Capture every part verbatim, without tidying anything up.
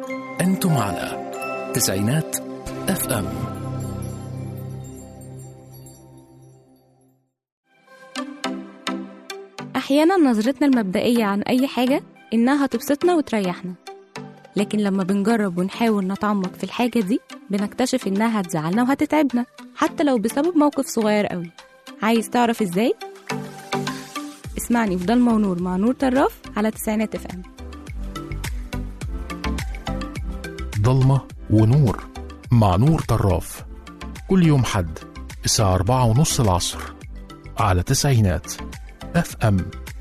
أنتم على تسعينات اف ام. أحيانا نظرتنا المبدئية عن أي حاجة إنها تبسطنا وتريحنا، لكن لما بنجرب ونحاول نتعمق في الحاجة دي بنكتشف إنها هتزعلنا وهتتعبنا حتى لو بسبب موقف صغير قوي. عايز تعرف إزاي؟ اسمعني في ضلمة ونور مع نور طراف على تسعينات اف ام. ضلمة ونور مع نور طراف كل يوم حد الساعة أربعة ونص العصر على تسعينات اف ام.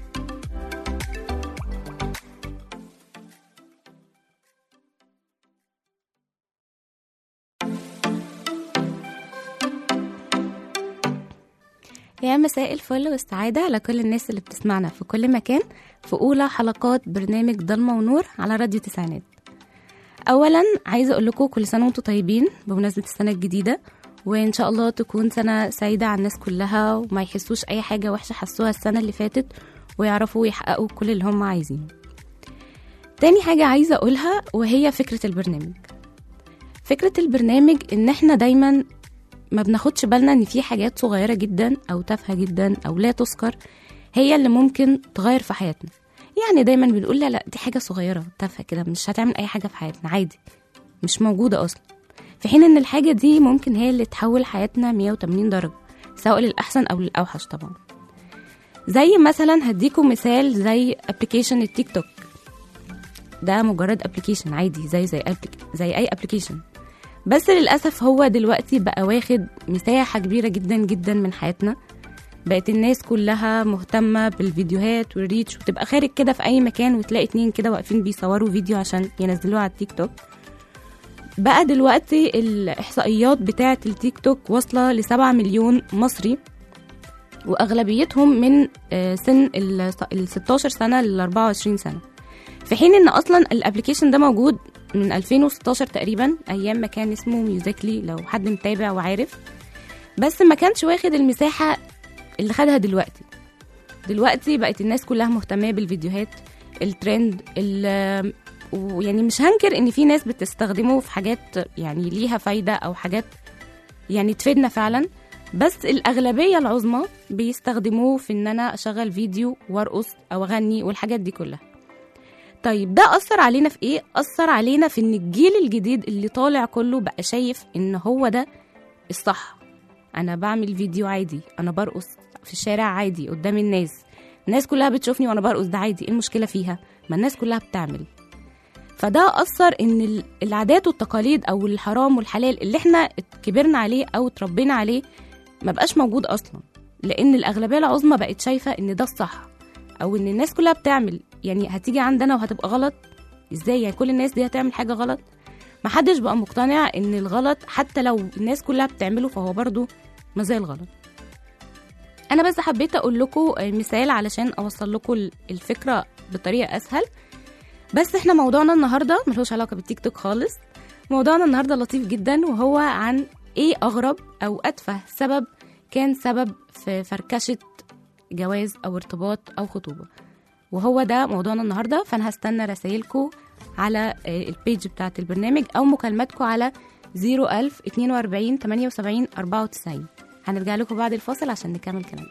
يا مساء الفل والسعادة على كل الناس اللي بتسمعنا في كل مكان في أولى حلقات برنامج ضلمة ونور على راديو تسعينات. أولا عايزة أقول لكم كل سنة وانتم طيبين بمناسبة السنة الجديدة، وإن شاء الله تكون سنة سعيدة على الناس كلها وما يحسوش أي حاجة وحشة حسوها السنة اللي فاتت ويعرفوا يحققوا كل اللي هم عايزينه. تاني حاجة عايزة أقولها وهي فكرة البرنامج. فكرة البرنامج إن إحنا دايما ما بناخدش بالنا إن في حاجات صغيرة جدا أو تافهة جدا أو لا تذكر هي اللي ممكن تغير في حياتنا. يعني دايما بنقول لا لا دي حاجة صغيرة تافهة كده مش هتعمل أي حاجة في حياتنا، عادي مش موجودة أصلا، في حين إن الحاجة دي ممكن هي اللي تحول حياتنا مية وتمانين درجة سواء للأحسن أو للأوحش طبعا. زي مثلا هديكم مثال زي ابليكيشن التيك توك. ده مجرد ابليكيشن عادي زي زي زي أي ابليكيشن، بس للأسف هو دلوقتي بقى واخد مساحة كبيرة جدا جدا من حياتنا. بقت الناس كلها مهتمة بالفيديوهات والريتش، وتبقى خارج كده في أي مكان وتلاقي اتنين كده واقفين بيصوروا فيديو عشان ينزلوه على التيك توك. بقى دلوقتي الإحصائيات بتاعة التيك توك واصلة لسبعة مليون مصري، وأغلبيتهم من سن ال ستاشر سنة ل أربعة وعشرين سنة، في حين إن أصلا الابليكيشن ده موجود من ألفين وستاشر تقريبا، أيام ما كان اسمه ميوزيكلي لو حد متابع وعارف، بس ما كانش واخد المساحة اللي خدها دلوقتي. دلوقتي بقت الناس كلها مهتمة بالفيديوهات الترند، ويعني مش هنكر ان في ناس بتستخدمه في حاجات يعني ليها فايدة او حاجات يعني تفيدنا فعلا، بس الأغلبية العظمى بيستخدموه في ان انا اشغل فيديو وارقص او اغني والحاجات دي كلها. طيب ده أثر علينا في ايه؟ أثر علينا في ان الجيل الجديد اللي طالع كله بقى شايف ان هو ده الصح. انا بعمل فيديو عادي، انا برقص في الشارع عادي قدام الناس، الناس كلها بتشوفني وانا برقص، ده عادي، ايه المشكلة فيها؟ ما الناس كلها بتعمل. فده أثر ان العادات والتقاليد او الحرام والحلال اللي احنا كبرنا عليه او تربينا عليه ما بقاش موجود اصلا، لان الأغلبية العظمى بقت شايفة ان ده الصح او ان الناس كلها بتعمل. يعني هتيجي عندنا وهتبقى غلط ازاي؟ يعني كل الناس دي هتعمل حاجة غلط؟ محدش بقى مقتنع ان الغلط حتى لو الناس كلها بتعمله فهو برضو مازال غلط. انا بس حبيت اقول لكم مثال علشان اوصل لكم الفكرة بطريقة اسهل. بس احنا موضوعنا النهاردة ملوش علاقة بالتيك توك خالص. موضوعنا النهاردة لطيف جدا، وهو عن ايه اغرب او اتفه سبب كان سبب في فركشة جواز او ارتباط او خطوبة، وهو ده موضوعنا النهاردة. فانا هستنى رسائلكم على البيج بتاعت البرنامج او مكالماتكم على زيرو ألف اتنين وأربعين تمانية وسبعين أربعة وتسعين. هنرجع لكم بعد الفاصل عشان نكمل كلام.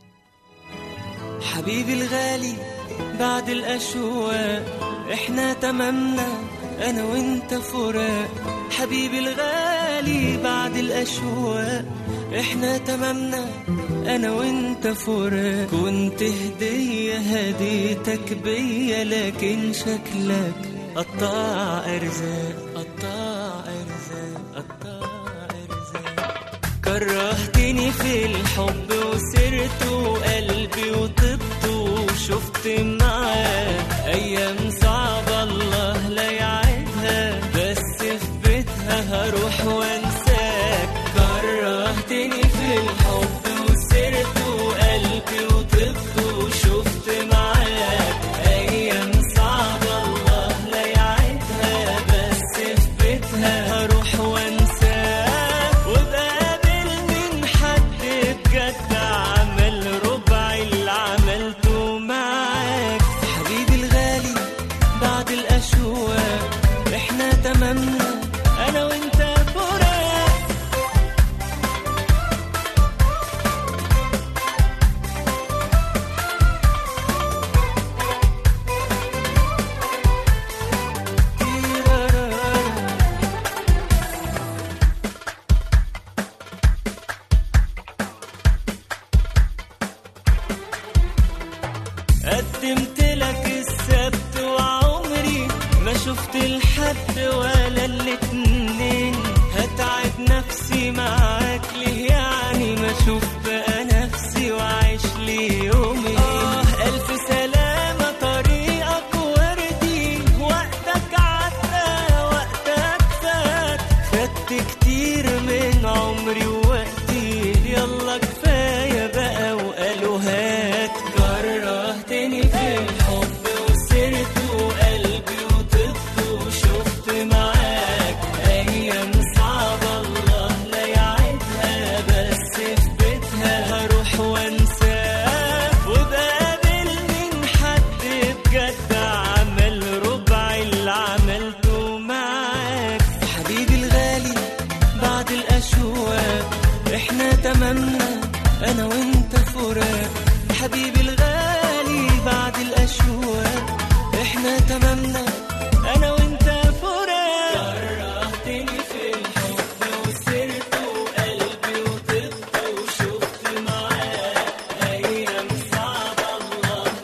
حبيبي الغالي بعد الأشواق احنا تمامنا انا وانت فراق. حبيبي الغالي بعد الأشواق احنا تمامنا انا وانت فراق. كنت هدية هديتك بيا لكن شكلك قطع ارزاق قطع ارزاق قطع ارزاق. كرهتني في الحب وسرت وقلبي وطبت وشفت معاك ايام صعبة الله لا يعيدها، بس في بيتها هروح وانساك. كرهتني في الحب وسرت وقلبي وطبت وشفت معاك ايام صعبة الله لا يعيدها، بس في بيتها هروح وانساك. وبقابل من حد بجد عمل ربع اللي عملته معاك. حبيبي الغالي بعد الأشواق احنا تمامنا انا وانت فراق. قدمت لك السبت وعمري ما شفت الحد ولا الاتنين، هتعب نفسي معاك ليه يعني ما اشوف بقى نفسي وعيش لي يومي. اه الف سلامة طريقك وردي، وقتك عدى وقتك فات، فات كتير من عمري ووقتي، يلا كفاية بقى وقالوا هات. كرهتني في الحب وسرت وقلبي وطفت وشفت معاك أيام صعبة الله لا يعيدها، بس في بيتها هروح وانساك وبقابل من حد بجد عمل ربع اللي عملته معاك. حبيبي الغالي بعد الأشواق احنا تمامنا أنا وانت فراق. حبيبي الغالي بعد الأشواق احنا تمامنا أنا وانت فراق. كرهتني في الحب وسرت وقلبي وطفت وشفت معاك أيام صعبة الله.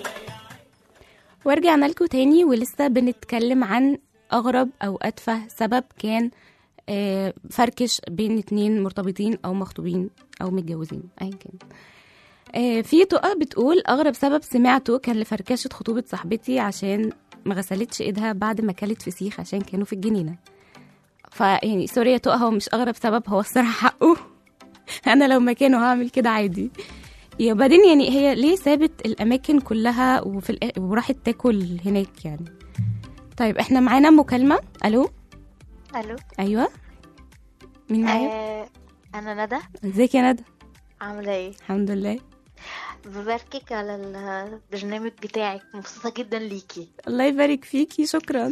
ورجعنا لكم تاني ولسه بنتكلم عن أغرب أو أتفه سبب كان آه، فركش بين اتنين مرتبطين أو مخطوبين أو متجوزين أيا كان. آه، في تقى بتقول أغرب سبب سمعته كان لفركشة خطوبة صاحبتي عشان ما غسلتش ايدها بعد ما كلت فسيخ عشان كانوا في الجنينة. فيعني سوري يا تقى، هو مش أغرب سبب، هو الصراحة حقه. أنا لو مكانه هعمل كده عادي. يا بعدين يعني هي ليه سابت الأماكن كلها وفي الآ- وراحت تاكل هناك يعني. طيب احنا معانا مكالمة. ألو. الو. أيوة مين معايا؟ آه انا ندى. ازيك يا ندى؟ عامله ايه؟ الحمد لله. بباركك على البرنامج بتاعك، مبسوطه جدا ليكي. الله يبارك فيكي، شكرا.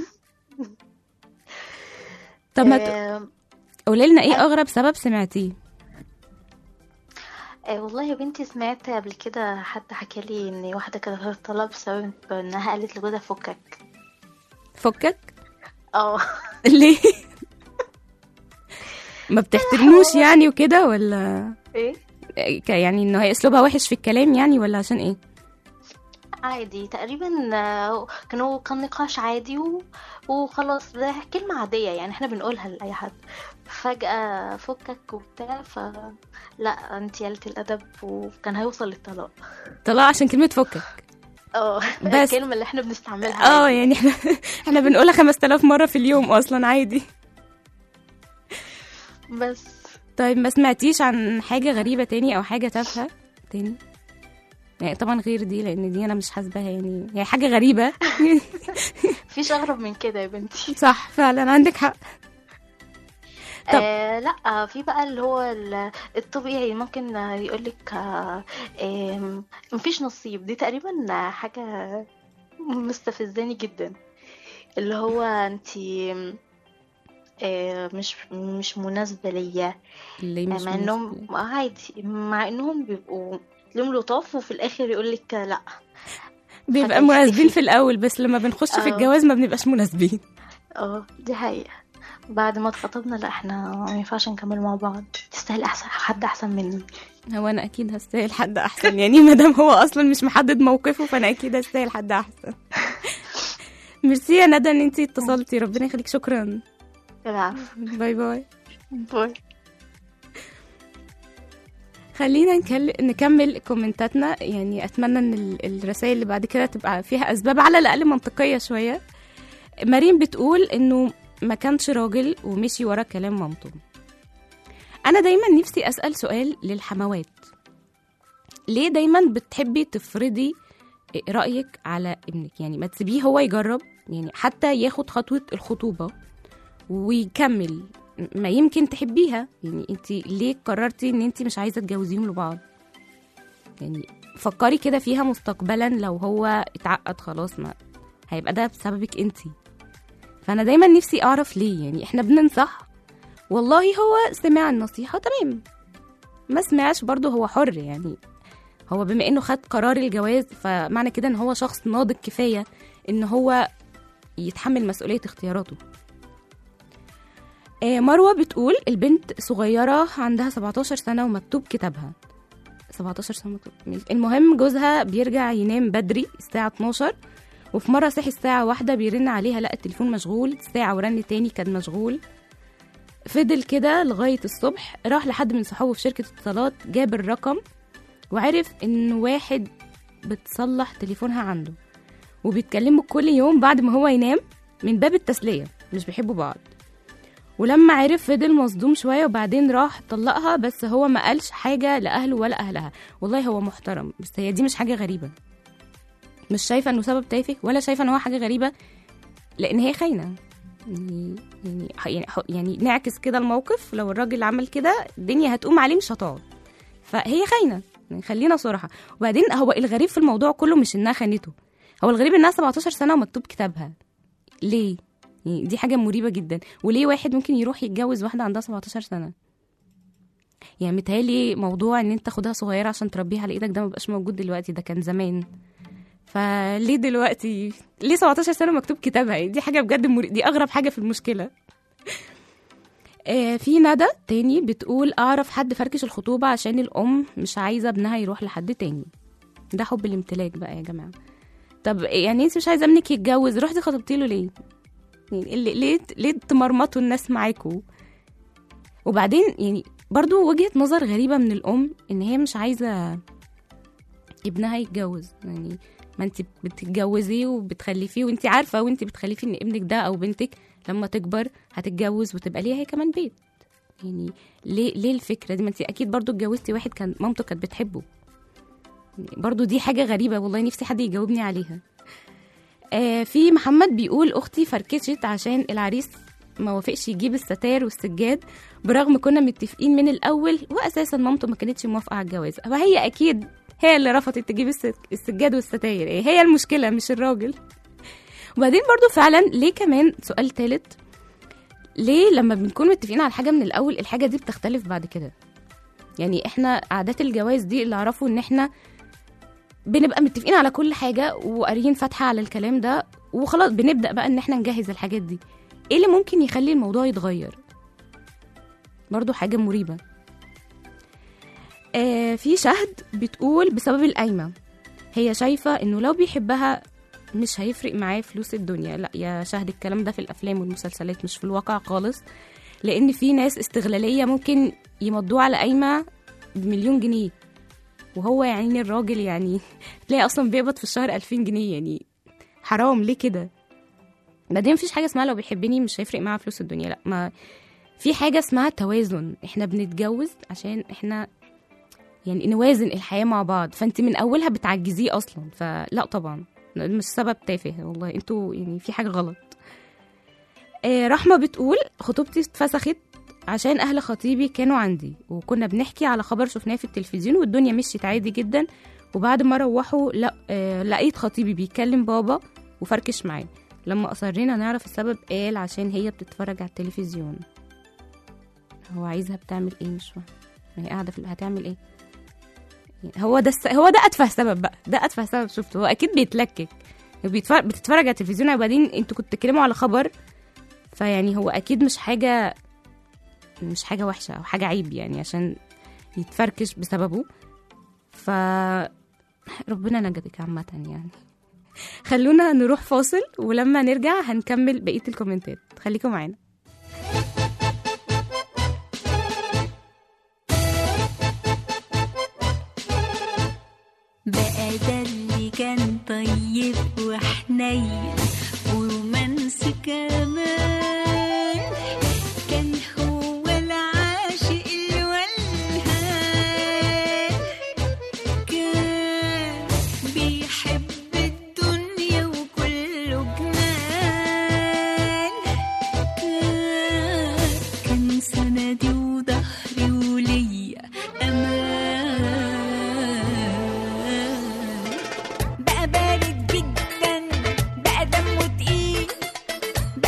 طب ما آه قولي لنا ايه اغرب سبب سمعتيه؟ آه والله يا بنتي سمعت قبل كده حد حكى لي ان واحده كانت هتطلب بسبب انها قالت لجوزها فكك. فكك؟ اه ليه؟ ما بتحترموش يعني وكده ولا ايه؟ ك- يعني انه هي اسلوبها وحش في الكلام يعني ولا عشان ايه؟ عادي تقريبا. آه، كانوا كان نقاش عادي و... وخلاص، ده كلمة عادية يعني احنا بنقولها لأي حد. فجأة فكك وبتاع، ف لا انتي قلتي الأدب وكان هيوصل للطلاق. طلع عشان كلمة فكك. اه بس- الكلمة اللي احنا بنستعملها اه عادي. يعني احنا احنا بنقولها خمس تلاف مرة في اليوم اصلا عادي. بس طيب ما سمعتيش عن حاجة غريبة تاني او حاجة تافهة تاني؟ يعني طبعا غير دي لان دي انا مش حاسباها، يعني هي حاجة غريبة. مفيش أغرب من كده يا بنتي. صح فعلا عندك حق. طب- آه لا، في بقى اللي هو ال- الطبيعي ممكن يقولك آه آم، مفيش نصيب. دي تقريبا حاجة مستفزاني جدا، اللي هو انتي آه مش مش مناسبة ليا. اللي مش مع انهم عادي، مع انهم بيبقوا لهم لطاف وفي الاخر يقولك لا. بيبقى حاجة مناسبين يختفي. في الاول بس لما بنخش في آه. الجواز ما بنبقاش مناسبين. اه دي حقيقة. بعد ما اتخطبنا لا، احنا ما ينفعش نكمل مع بعض، تستاهل احسن حد احسن مني. هو انا اكيد هستاهل حد احسن يعني، ما دام هو اصلا مش محدد موقفه فانا اكيد هستاهل حد احسن. ميرسي يا ندى ان انتي اتصلتي، ربنا يخليك، شكرا. العفو. باي باي. باي. خلينا نكل... نكمل كومنتاتنا، يعني اتمنى ان ال- الرسائل اللي بعد كده تبقى فيها اسباب على الاقل منطقيه شويه. مريم بتقول انه ما كانش راجل ومشي ورا كلام مامته. انا دايما نفسي اسال سؤال للحموات، ليه دايما بتحبي تفرضي رايك على ابنك؟ يعني ما تسيبيه هو يجرب، يعني حتى ياخد خطوه الخطوبه ويكمل، ما يمكن تحبيها. يعني انت ليه قررتي ان انت مش عايزه تجوزيهم لبعض؟ يعني فكري كده فيها مستقبلا، لو هو اتعقد خلاص ما هيبقى ده بسببك انت. فانا دايما نفسي اعرف ليه. يعني احنا بننصح، والله هو سمع النصيحه تمام، ما سمعش برضه هو حر. يعني هو بما انه خد قرار الجواز فمعنى كده ان هو شخص ناضج كفايه ان هو يتحمل مسؤوليه اختياراته. آه مروه بتقول البنت صغيره عندها سبعتاشر سنه ومكتوب كتابها. سبعتاشر سنه مكتوب. المهم جوزها بيرجع ينام بدري الساعه اتناشر، وفي مره صحي الساعه واحدة بيرن عليها لقى التليفون مشغول، ساعه ورن تاني كان مشغول. فضل كده لغايه الصبح، راح لحد من صحابه في شركه اتصالات جاب الرقم وعرف ان واحد بتصلح تليفونها عنده وبيتكلموا كل يوم بعد ما هو ينام من باب التسليه، مش بيحبوا بعض. ولما عرف فضل مصدوم شويه وبعدين راح طلقها، بس هو ما قالش حاجه لاهله ولا اهلها. والله هو محترم، بس هي دي مش حاجه غريبه، مش شايفه انه سبب تافه ولا شايفه ان هو حاجه غريبه، لان هي خاينه. يعني يعني يعني, يعني نعكس كده الموقف، لو الراجل عمل كده الدنيا هتقوم عليه مش هتقعد، فهي خاينه. يعني خلينا صراحه. وبعدين هو الغريب في الموضوع كله مش انها خانته، هو الغريب انها سبعتاشر سنه ومكتوب كتابها. ليه؟ يعني دي حاجه مريبه جدا. وليه واحد ممكن يروح يتجوز واحده عندها سبعتاشر سنه؟ يعني متهيألي موضوع ان انت تاخدها صغيره عشان تربيها على ايدك ده مبقاش موجود دلوقتي، ده كان زمان. فليه دلوقتي ليه سبعتاشر سنه مكتوب كتابها؟ دي حاجه بجد مريبة، دي اغرب حاجه في المشكله. آه في ندى تاني بتقول اعرف حد فركش الخطوبه عشان الام مش عايزه ابنها يروح لحد تاني. ده حب الامتلاك بقى يا جماعه. طب يعني انت مش عايزه ابنك يتجوز، رحتي خطبتي له ليه؟ يعني ليه ليه تمرمطوا الناس معاكوا؟ وبعدين يعني برضو وجهه نظر غريبه من الام ان هي مش عايزه ابنها يتجوز. يعني ما انت بتتجوزيه وبتخلفيه وانت عارفه وانت بتخلفي ان ابنك ده او بنتك لما تكبر هتتجوز وتبقى ليها هي كمان بيت. يعني ليه ليه الفكره دي؟ ما انت اكيد برضو اتجوزتي واحد كان مامته كانت بتحبه. برضو دي حاجه غريبه، والله نفسي حد يجاوبني عليها. آه في محمد بيقول اختي فركشت عشان العريس ما وافقش يجيب الستاير والسجاد برغم كنا متفقين من الاول، واساسا مامته ما كانتش موافقه على الجواز. فهي اكيد هي اللي رفضت تجيب السجاد والستاير، ايه هي المشكله مش الراجل. وبعدين برضو فعلا ليه كمان سؤال ثالث، ليه لما بنكون متفقين على حاجه من الاول الحاجه دي بتختلف بعد كده؟ يعني احنا عادات الجواز دي اللي اعرفه ان احنا بنبقى متفقين على كل حاجه وقاريين فاتحه على الكلام ده وخلاص بنبدا بقى ان احنا نجهز الحاجات دي. ايه اللي ممكن يخلي الموضوع يتغير؟ برضو حاجه مريبه. آه في شهد بتقول بسبب القايمه، هي شايفه انه لو بيحبها مش هيفرق معاه فلوس الدنيا. لا يا شهد، الكلام ده في الافلام والمسلسلات مش في الواقع خالص، لان في ناس استغلاليه ممكن يمضوه على قايمه بمليون جنيه وهو يعني الراجل يعني تلاقي اصلا بيقبض في الشهر ألفين جنيه. يعني حرام ليه كده؟ بعدين مفيش حاجه اسمها لو بيحبني مش هيفرق معاه فلوس الدنيا، لا، ما في حاجه اسمها توازن. احنا بنتجوز عشان احنا يعني نوازن الحياه مع بعض، فانت من اولها بتعجزيه اصلا، فلا طبعا مش سبب تافه، والله انتوا يعني في حاجه غلط. آه رحمه بتقول خطوبتي اتفسخت عشان اهل خطيبي كانوا عندي وكنا بنحكي على خبر شفناه في التلفزيون والدنيا مشيت عادي جدا، وبعد ما روحوا لا آه لقيت خطيبي بيكلم بابا وفركش معاه. لما اصرينا نعرف السبب قال عشان هي بتتفرج على التلفزيون. هو عايزها بتعمل ايه؟ مش فاهم. هي قاعده في هتعمل ايه؟ هو ده الس... هو ده اتفه سبب بقى، ده اتفه سبب شفته. هو اكيد بيتلكك، بيتفرج... بتتفرج على التلفزيون وبعدين انتوا كنتوا بتتكلموا على خبر، فيعني هو اكيد مش حاجه مش حاجه وحشه او حاجه عيب يعني عشان يتفركش بسببه. ف ربنا نجدك عامه يعني. خلونا نروح فاصل ولما نرجع هنكمل بقيه الكومنتات، خليكم معانا. بقى ده اللي كان طيب وحنين ورومانسي كمان، كان هو العاشق الولهان، كان بيحب الدنيا وكله جنان، كان كان سندي وظهري وليا أمان. بقى بارد جدا، بقى دمه تقيل،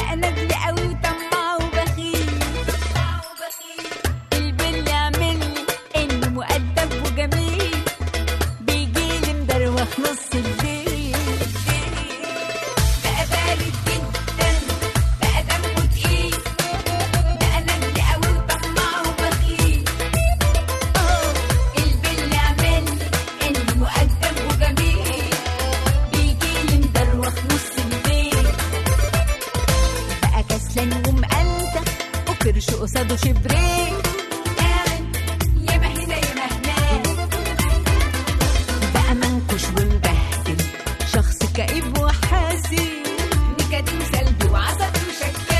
ميزان ومقلتة وكرش قصاده شبرين، قاعد ياما هنا ياما هناك، بقى منكش ومبهدل، شخص كئيب وحزين، نكد وسلبي وعصبي وشكاك،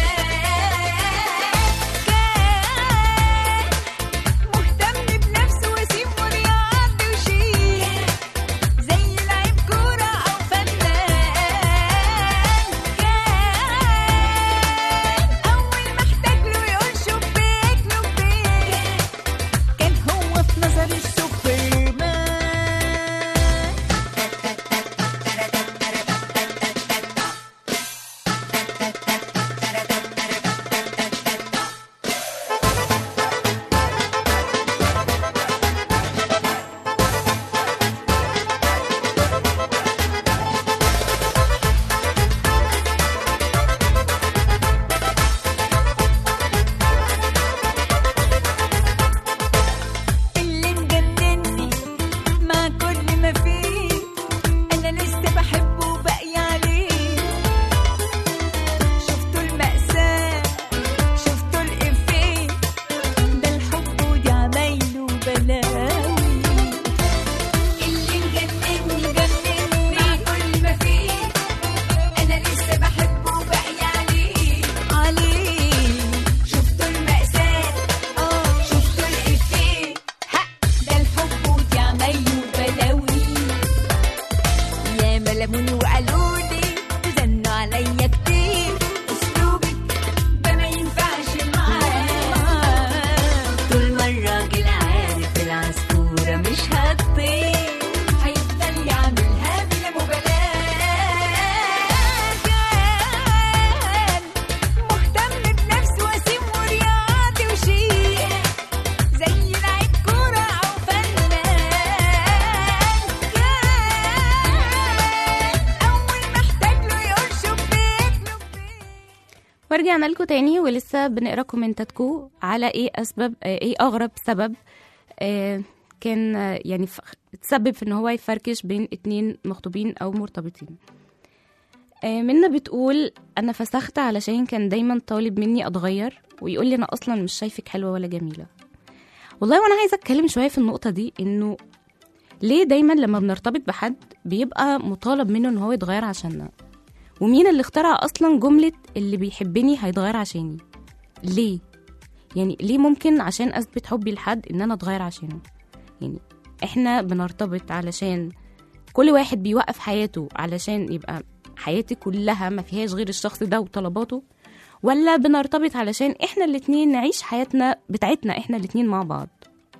كان مهتم بنفسه وسيم ورياضي وشيك، زي لعيب كورة أو فنان، كان أول ما احتاج له يقول شبيك لبيك، كان هو في نظر السوبرمان. اللي مجنني مع كل ما فيه، أنا لسه بحبه وباقي عليه، شفتوا المأساة شفتوا الإفيه، ده الحب ودي عمايله بلاوي، اللي مجنني مجنني مع كل ما فيه، أنا لسه بحبه وباقي عليه عليه، شفتوا المأساة اه شفتوا الإفيه، ها ده الحب ودي عمايله بلاوي، يا ملموني وقالولي وزنوا عليا كتير، أسلوبك ده ما ينفعش معاه، طول ما الراجل عارف العصفورة مش هتطير، هيفضل يعملها بلا مبالاة، كان مهتم بنفسه وسيم ورياضي وشيك، زي لعيب كورة أو فنان، كان أول ما احتاج له يقول شبيك لبيك. ورجعنا لكم تاني ولسه بنقرا كومنتاتكم على ايه اسباب ايه اغرب سبب آه، كان آه، يعني ف- تسبب في ان هو يفركش بين اتنين مخطوبين او مرتبطين. آه، منى بتقول انا فسخت علشان كان دايما طالب مني اتغير ويقول لي انا اصلا مش شايفك حلوه ولا جميله. والله وانا عايزه اتكلم شويه في النقطه دي، انه ليه دايما لما بنرتبط بحد بيبقى مطالب منه ان هو يتغير عشاننا؟ ومين اللي اخترع اصلا جمله اللي بيحبني هيتغير عشاني؟ ليه؟ يعني ليه ممكن عشان اثبت حبي لحد ان انا اتغير عشانه؟ يعني احنا بنرتبط علشان كل واحد بيوقف حياته علشان يبقى حياتي كلها ما فيهاش غير الشخص ده وطلباته، ولا بنرتبط علشان احنا الاتنين نعيش حياتنا بتاعتنا احنا الاتنين مع بعض؟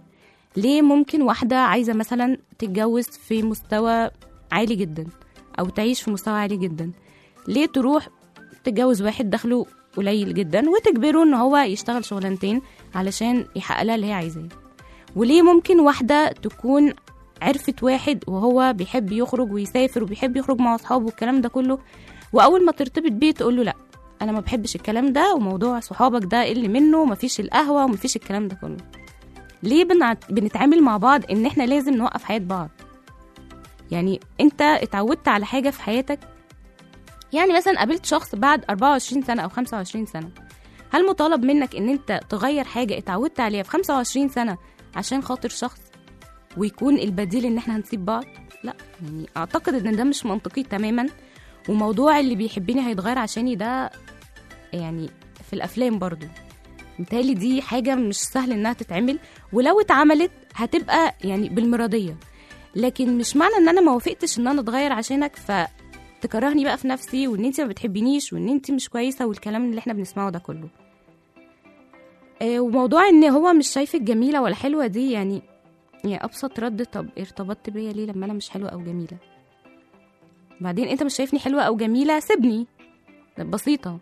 ليه ممكن واحدة عايزة مثلا تتجوز في مستوى عالي جدا او تعيش في مستوى عالي جدا، ليه تروح تتجوز واحد دخله قليل جدا وتجبره ان هو يشتغل شغلانتين علشان يحقق لها اللي هي عايزاه؟ وليه ممكن واحدة تكون عرفت واحد وهو بيحب يخرج ويسافر وبيحب يخرج مع اصحابه والكلام ده كله، واول ما ترتبط بيه تقول له لا انا ما بحبش الكلام ده وموضوع صحابك ده اللي منه مفيش القهوة ومفيش الكلام ده كله؟ ليه بنع- بنتعامل مع بعض ان احنا لازم نوقف حياة بعض؟ يعني انت اتعودت على حاجة في حياتك، يعني مثلا قابلت شخص بعد أربعة وعشرين سنة او خمسة وعشرين سنة، هل مطالب منك ان انت تغير حاجة اتعودت عليها في خمسة وعشرين سنة عشان خاطر شخص ويكون البديل ان احنا هنسيب بعض؟ لا، يعني اعتقد ان ده مش منطقي تماما. وموضوع اللي بيحبني هيتغير عشاني ده يعني في الافلام برضو، متهيألي دي حاجة مش سهل انها تتعمل، ولو اتعملت هتبقى يعني بالمرضية، لكن مش معنى ان انا ما وافقتش ان انا اتغير عشانك فتكرهني بقى في نفسي وان انت ما بتحبينيش وان انت مش كويسة والكلام اللي احنا بنسمعه ده كله. آه، وموضوع ان هو مش شايفك جميلة ولا حلوة دي يعني يعني ابسط رد، طب ارتبطت بيا ليه لما انا مش حلوة او جميلة؟ بعدين انت مش شايفني حلوة او جميلة سيبني، بسيطة.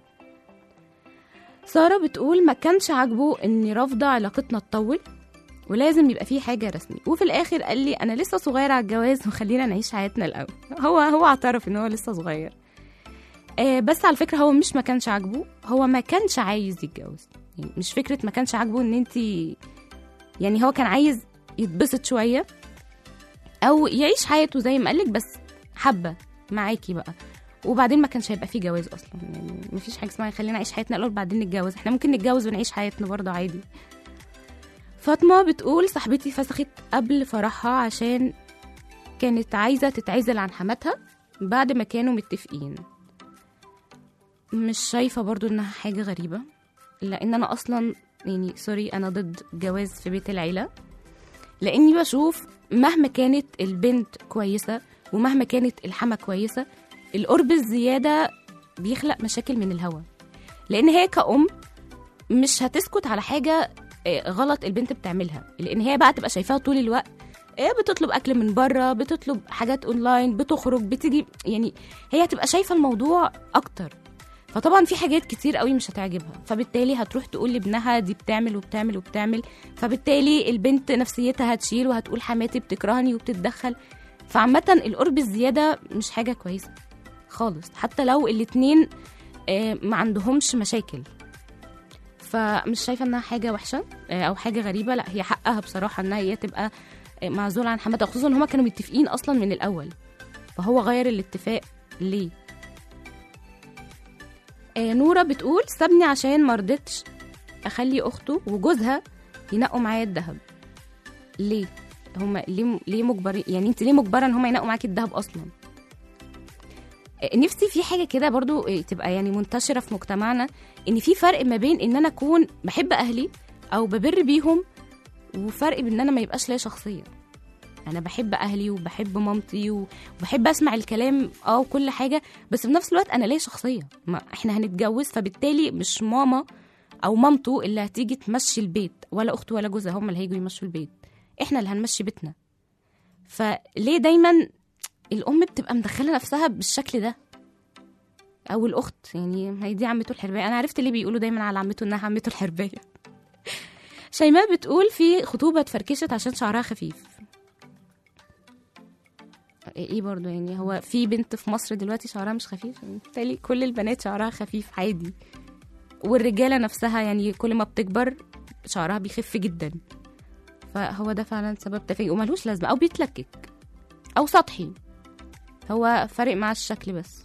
سارة بتقول ما كانش عاجبه اني رافضة علاقتنا تطول ولازم يبقى فيه حاجة رسمي، وفي الاخر قال لي انا لسه صغيرة على الجواز وخلينا نعيش حياتنا الاول. هو هو اعترف ان هو لسه صغير. آه بس على فكرة هو مش ما كانش عاجبه، هو ما كانش عايز يتجوز. يعني مش فكرة ما كانش عاجبه ان انت، يعني هو كان عايز يتبسط شوية او يعيش حياته زي ما قالك، بس حبة معاكي بقى وبعدين ما كانش هيبقى فيه جواز اصلا، يعني مفيش حاجه اسمها خلينا نعيش حياتنا الاول بعدين نتجوز، احنا ممكن نتجوز ونعيش حياتنا برضه عادي. فاطمه بتقول صاحبتي فسخت قبل فرحها عشان كانت عايزه تتعزل عن حماتها بعد ما كانوا متفقين. مش شايفه برضه انها حاجه غريبه، لان انا اصلا يعني سوري انا ضد جواز في بيت العيله، لاني بشوف مهما كانت البنت كويسه ومهما كانت الحما كويسه القرب الزياده بيخلق مشاكل من الهوا، لان هي كأم مش هتسكت على حاجه غلط البنت بتعملها، لان هي بقى تبقى شايفاها طول الوقت ايه بتطلب اكل من بره، بتطلب حاجات اونلاين، بتخرج بتيجي، يعني هي هتبقى شايفه الموضوع اكتر، فطبعا في حاجات كتير قوي مش هتعجبها، فبالتالي هتروح تقول لابنها دي بتعمل وبتعمل وبتعمل، فبالتالي البنت نفسيتها هتشيل وهتقول حماتي بتكرهني وبتتدخل. فعامة القرب الزيادة مش حاجة كويسة خالص، حتى لو الاتنين ما عندهمش مشاكل، فمش شايفة انها حاجة وحشة او حاجة غريبة، لا هي حقها بصراحة انها هي تبقى معزولة عن حماتها، خصوصا ان هما كانوا متفقين اصلا من الاول، فهو غير الاتفاق ليه؟ نورة بتقول سابني عشان مرضتش اخلي اخته وجوزها ينقوا معايا الذهب. ليه؟ هما ليه ليه مجبرين؟ يعني انت ليه مجبره ان هما ينقوا معاكي الذهب اصلا؟ نفسي في حاجه كده برضو تبقى يعني منتشره في مجتمعنا، ان في فرق ما بين ان انا اكون بحب اهلي او ببر بيهم، وفرق بين ان انا ما يبقاش ليا شخصيه. انا بحب اهلي وبحب مامتي وبحب اسمع الكلام اه وكل حاجه، بس في نفس الوقت انا ليا شخصيه، ما احنا هنتجوز، فبالتالي مش ماما او مامته اللي هتيجي تمشي البيت، ولا اخته ولا جوزها هم اللي هيجوا يمشوا البيت، احنا اللي هنمشي بيتنا. فليه دايما الام بتبقى مدخله نفسها بالشكل ده، او الاخت، يعني هي دي عمته الحربايه، انا عرفت ليه بيقولوا دايما على عمته انها عمته الحربايه. شيماء بتقول في خطوبه اتفركشت عشان شعرها خفيف. ايه برضو يعني، هو في بنت في مصر دلوقتي شعرها مش خفيف؟ بالتالي كل البنات شعرها خفيف عادي، والرجاله نفسها يعني كل ما بتكبر شعرها بيخف جدا، فهو ده فعلا سبب تفاجئ وملوش لازمه، او بيتلكك او سطحي، هو فارق مع الشكل بس.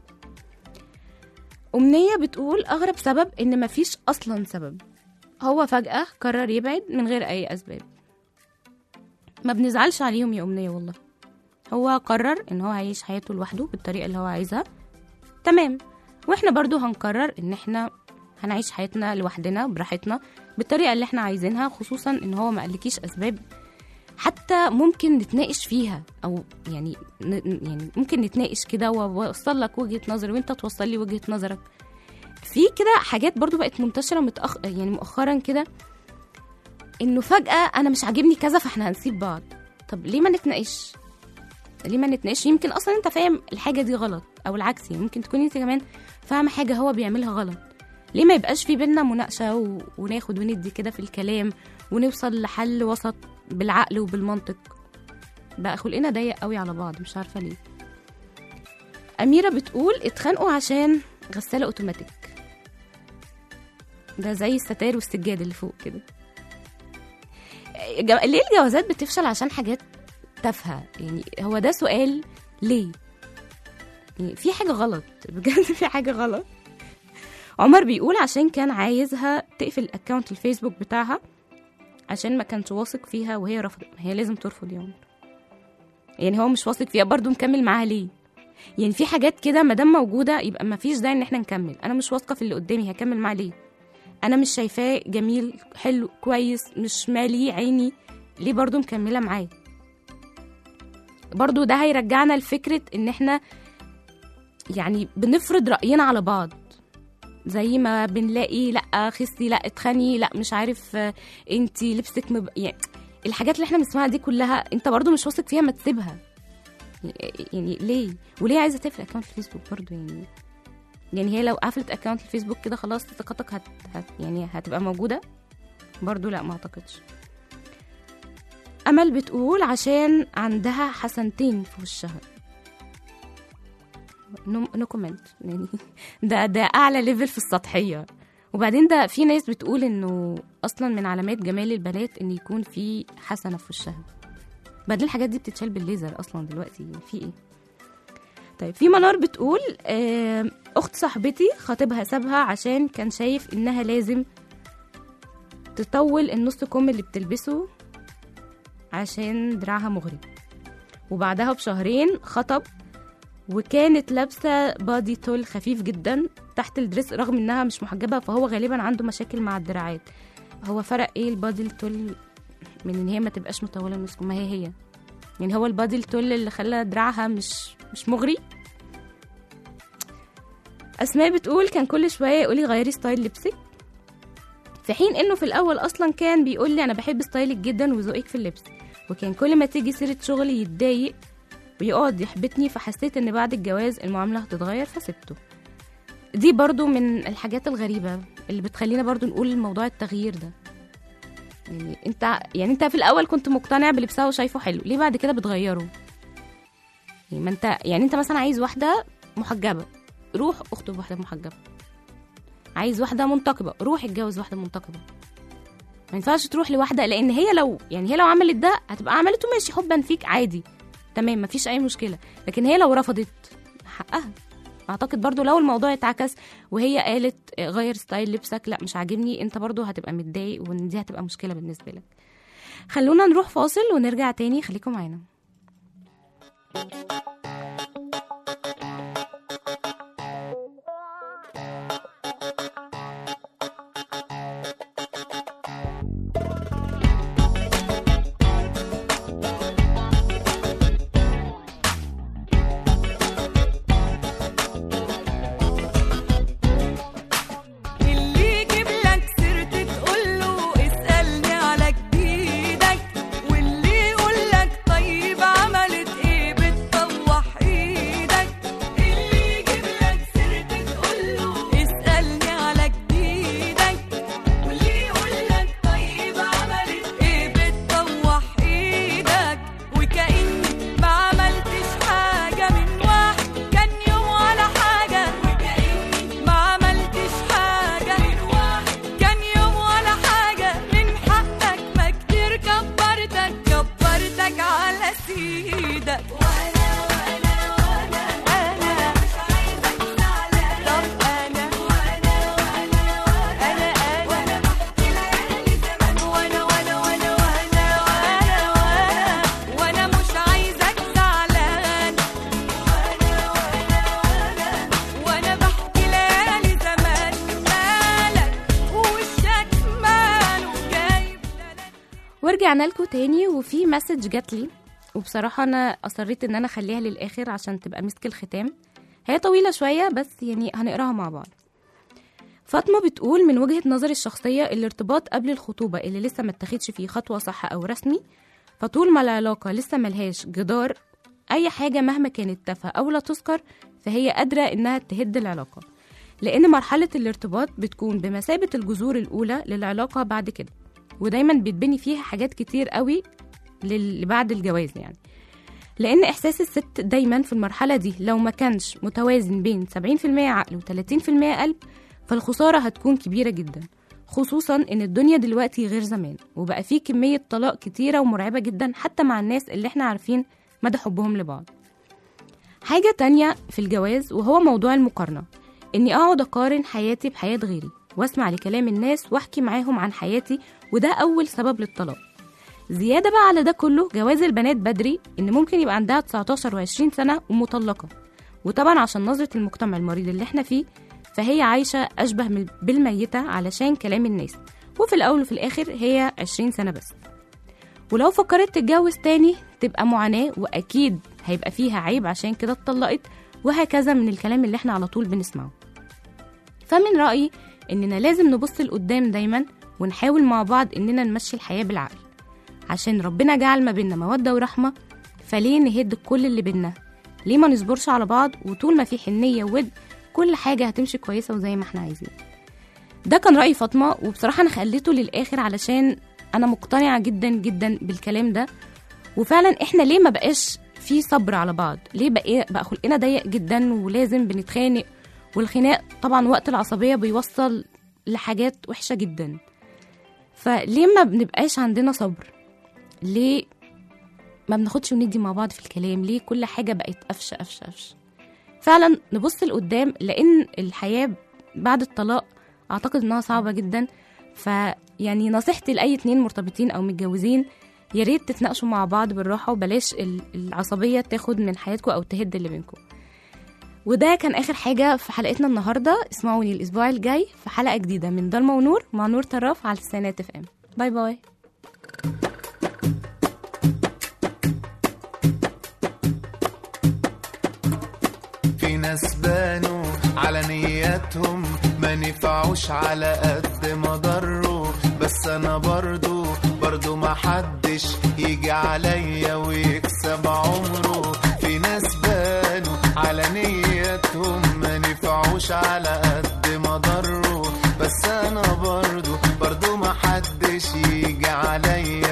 أمنية بتقول أغرب سبب إن مفيش أصلا سبب، هو فجأة قرر يبعد من غير أي أسباب. ما بنزعلش عليهم يا أمنية والله، هو قرر إن هو هيعيش حياته لوحده بالطريقة اللي هو عايزها، تمام، وإحنا برضو هنقرر إن إحنا هنعيش حياتنا لوحدنا براحتنا بالطريقة اللي إحنا عايزينها، خصوصا إن هو ما قالكيش أسباب حتى ممكن نتناقش فيها، او يعني يعني ممكن نتناقش كده واوصل لك وجهة نظري وانت توصل لي وجهة نظرك. في كده حاجات برضو بقت منتشرة متأخ... يعني مؤخرا كده، انه فجأة انا مش عاجبني كذا فاحنا هنسيب بعض. طب ليه ما نتناقش؟ ليه ما نتناقش؟ يمكن اصلا انت فاهم الحاجة دي غلط، او العكس يعني ممكن تكون انت كمان فاهمة حاجة هو بيعملها غلط. ليه ما يبقاش في بينا مناقشة و... وناخد وندي كده في الكلام ونوصل لحل وسط بالعقل وبالمنطق؟ بقى خلقنا ضيق قوي على بعض، مش عارفه ليه. أميرة بتقول اتخانقوا عشان غسالة اوتوماتيك، ده زي الستاير والسجاد اللي فوق كده. جو... ليه الجوازات بتفشل؟ عشان حاجات تافهه، يعني هو ده سؤال ليه؟ يعني في حاجه غلط بجد، في حاجه غلط. عمر بيقول عشان كان عايزها تقفل الاكونت الفيسبوك بتاعها عشان ما كانش واثق فيها وهي رفضت. هي لازم ترفض يا عمر، يعني هو مش واثق فيها برضو مكمل معاها ليه؟ يعني في حاجات كده ما دام موجوده يبقى ما فيش داعي ان احنا نكمل. انا مش واثقه في اللي قدامي، هكمل معاه ليه؟ انا مش شايفاه جميل حلو كويس، مش مالي عيني، ليه برضو مكمله معاه؟ برضو ده هيرجعنا لفكره ان احنا يعني بنفرض راينا على بعض، زي ما بنلاقي لا خسي، لا اتخني، لا مش عارف انتي لبسك مب... يعني الحاجات اللي احنا بنسمعها دي كلها انت برضو مش واثق فيها، ما تسيبها. يعني ليه؟ وليه عايزه تقفل اكونت الفيسبوك برضو؟ يعني يعني هي لو قفلت اكونت الفيسبوك كده خلاص ثقتك هت... هت يعني هتبقى موجوده برضو؟ لا ما اعتقدش. امل بتقول عشان عندها حسنتين في وشها. نو نو كومنت، يعني ده ده اعلى ليفل في السطحيه. وبعدين ده في ناس بتقول انه اصلا من علامات جمال البنات ان يكون في حسنه في وشها. بعدين الحاجات دي بتتشال بالليزر اصلا دلوقتي، في ايه؟ طيب في منار بتقول آه، اخت صاحبتي خطيبها سابها عشان كان شايف انها لازم تطول النص كم اللي بتلبسه عشان دراعها مغري، وبعدها بشهرين خطب وكانت لابسه بادي تول خفيف جدا تحت الدريس رغم انها مش محجبه، فهو غالبا عنده مشاكل مع الدراعات. هو فرق ايه البادي تول من ان هي ما تبقاش مطوله النص كم؟ ما هي هي يعني هو البادي التول اللي خلى دراعها مش مش مغري. اسماء بتقول كان كل شويه يقولي غيري ستايل لبسك، في حين انه في الاول اصلا كان بيقول لي انا بحب ستايلك جدا وذوقك في اللبس، وكان كل ما تيجي سيره شغلي يتضايق ويقعد يحبطني، فحسيت ان بعد الجواز المعامله هتتغير فسبته. دي برضو من الحاجات الغريبه اللي بتخلينا برضو نقول موضوع التغيير ده. يعني انت يعني انت في الاول كنت مقتنع بلبسها وشايفه حلو، ليه بعد كده بتغيره؟ يعني ما انت يعني انت مثلا عايز واحده محجبه، روح اخطب واحده محجبه. عايز واحده منتقبه، روح اتجوز واحده منتقبه. ما ينفعش تروح لواحده، لان هي لو يعني هي لو عملت ده هتبقى عملته ماشي حبا فيك عادي تمام مفيش اي مشكله، لكن هي لو رفضت حقها. اعتقد برضو لو الموضوع اتعكس وهي قالت غير ستايل لبسك لا مش عاجبني، انت برضو هتبقى متضايق وان دي هتبقى مشكله بالنسبه لك. خلونا نروح فاصل ونرجع تاني، خليكم معانا. ورجعنا لكم تاني، وفي مسج جات لي وبصراحة أنا أصريت إن أنا أخليها للآخر عشان تبقى مسك الختام. هي طويلة شوية بس يعني هنقراها مع بعض. فاطمة بتقول من وجهة نظري الشخصية الارتباط قبل الخطوبة اللي لسه ما اتخذش فيه خطوة صح أو رسمي، فطول ما العلاقة لسه ملهاش جدار أي حاجة مهما كانت تافهة أو لا تذكر فهي قادرة إنها تهد العلاقة، لأن مرحلة الارتباط بتكون بمثابة الجذور الأولى للعلاقة بعد كده، ودايما بتبني فيها حاجات كتير قوي اللي بعد الجواز. يعني لأن إحساس الست دايما في المرحلة دي لو ما كانش متوازن بين سبعين في المية عقل و30 في المية قلب فالخسارة هتكون كبيرة جدا، خصوصا إن الدنيا دلوقتي غير زمان وبقى فيه كمية طلاق كتيرة ومرعبة جدا حتى مع الناس اللي احنا عارفين مدى حبهم لبعض. حاجة تانية في الجواز وهو موضوع المقارنة، إني أقعد أقارن حياتي بحياة غيري واسمع لكلام الناس واحكي معاهم عن حياتي، وده أول سبب للطلاق. زيادة بقى على ده كله جواز البنات بدري، إن ممكن يبقى عندها تسعتاشر وعشرين سنة ومطلقة، وطبعا عشان نظرة المجتمع المريض اللي احنا فيه فهي عايشة أشبه بالميتة علشان كلام الناس، وفي الأول وفي الآخر هي عشرين سنة بس. ولو فكرت تتجوز تاني تبقى معاناة وأكيد هيبقى فيها عيب عشان كده اتطلقت، وهكذا من الكلام اللي احنا على طول بنسمعه. فمن رأيي إننا لازم نبص لقدام دايما ونحاول مع بعض إننا نمشي الحياة بالعقل، عشان ربنا جعل ما بيننا مودة ورحمة، فليه نهد كل اللي بيننا؟ ليه ما نصبرش على بعض؟ وطول ما في حنية وود كل حاجة هتمشي كويسة وزي ما احنا عايزين. ده كان رأي فاطمة، وبصراحة أنا خليته للآخر علشان أنا مقتنعة جدا جدا بالكلام ده. وفعلا احنا ليه ما بقاش في صبر على بعض؟ ليه بقى, بقى خلقنا ضيق جدا ولازم بنتخانق؟ والخناق طبعا وقت العصبية بيوصل لحاجات وحشة جدا. فليه ما بنبقاش عندنا صبر؟ ليه ما بناخدش وندي مع بعض في الكلام؟ ليه كل حاجة بقت قفش قفش قفش؟ فعلا نبص لقدام، لان الحياه بعد الطلاق اعتقد انها صعبه جدا. فيعني نصيحتي لاي اتنين مرتبطين او متجوزين، يا ريت تتناقشوا مع بعض بالراحه، وبلاش العصبيه تاخد من حياتكم او تهد اللي بينكم. وده كان اخر حاجه في حلقتنا النهارده. اسمعوني الاسبوع الجاي في حلقه جديده من ضلمه ونور مع نور طراف على تسعينات اف ام. باي باي. في ناس بانوا على نياتهم ما نفعوش على قد ما ضروا، بس انا برضو برضو ما حدش يجي عليا ويكسب عمره. في ناس بانوا على نياتهم ما نفعوش على قد ما ضروا، بس انا برضو برضو ما حدش يجي عليا